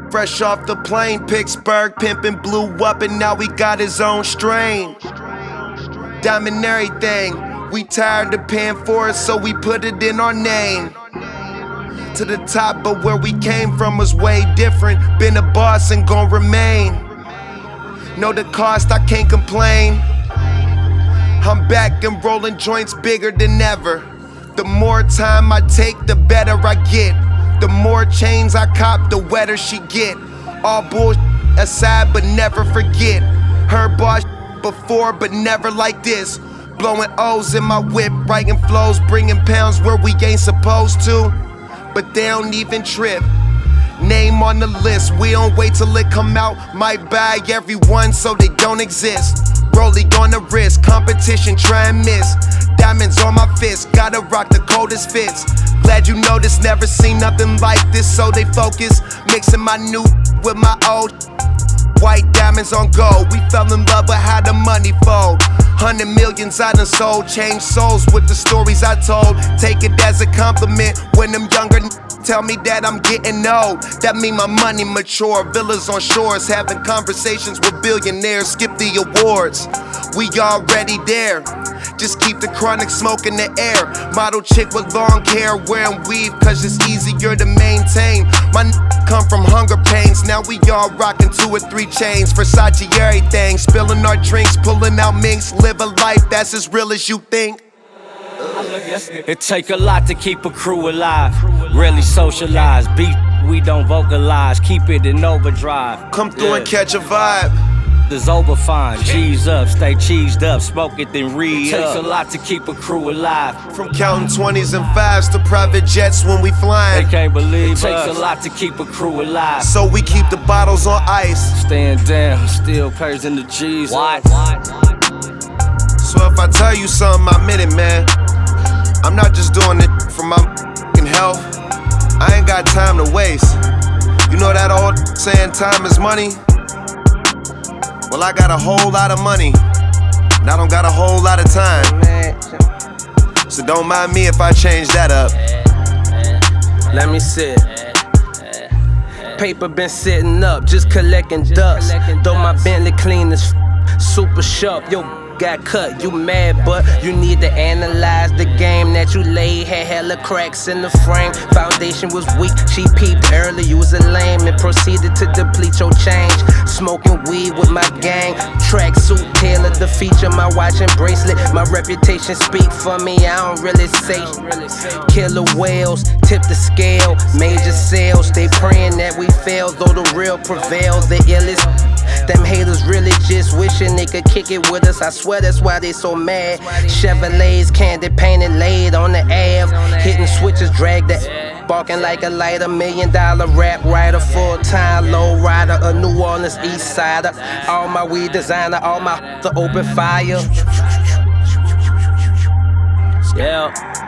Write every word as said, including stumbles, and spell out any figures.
Fresh off the plane, Pittsburgh pimpin' blew up and now he got his own strain. Diamond everything, we tired of paying for it, so we put it in our name. To the top, but where we came from was way different. Been a boss and gon' remain. Know the cost, I can't complain. I'm back and rolling joints bigger than ever. The more time I take, the better I get. The more chains I cop, the wetter she get. All bullshit aside, but never forget. Heard boss before, but never like this. Blowing O's in my whip, writing flows, bringing pounds where we ain't supposed to. But they don't even trip. Name on the list, we don't wait till it come out. Might buy everyone so they don't exist. Rollie on the wrist, competition try and miss. Diamonds on my fist, gotta rock the coldest fits. Glad you noticed, never seen nothing like this, so they focus. Mixing my new with my old. White diamonds on gold, we fell in love with how the money fold. Hundred millions I done sold, changed souls with the stories I told. Take it as a compliment when them younger tell me that I'm getting old. That mean my money mature, villas on shores, having conversations with billionaires, skip the awards. We already there, just keep the chronic smoke in the air. Model chick with long hair, wearing weave cause it's easier to maintain. My n come from hunger pains, now we all rocking two or three chains. Versace everything, spilling our drinks, pulling out minks. Live a life that's as real as you think. It take a lot to keep a crew alive. Really socialize, beat we don't vocalize. Keep it in overdrive. Come through yeah. and catch a vibe. It's over fine, G's up, stay cheesed up, smoke it then re up. It takes a lot to keep a crew alive. From counting twenties and fives to private jets when we flying. They can't believe it takes us. A lot to keep a crew alive. So we keep the bottles on ice. Stand down, still pays in the G's. What? So if I tell you something, I meant it, man. I'm not just doing it for my f***ing health. I ain't got time to waste. You know that old saying time is money? Well, I got a whole lot of money, and I don't got a whole lot of time. So don't mind me if I change that up. Let me sit. Paper been sitting up, just collecting dust. Though my Bentley clean as f, super sharp. Yo, got cut, you mad, but you need to analyze the game that you laid. Had hella cracks in the frame, foundation was weak. She peeped early, you was a lame, and proceeded to deplete your change. Smoking weed with my gang, tracksuit tailored to feature my watch and bracelet. My reputation speak for me, I don't really say. Killer whales, tip the scale, major sales. They praying that we fail, though the real prevails. The illest. Them haters really just wishing they could kick it with us. I swear that's why they so mad. Chevrolets, candy painted, laid on the Ave. Hitting switches, drag that. Barking like a lighter, million dollar rap writer, full time low rider, a New Orleans East Sider. All my weed designer, all my the open fire. Yeah.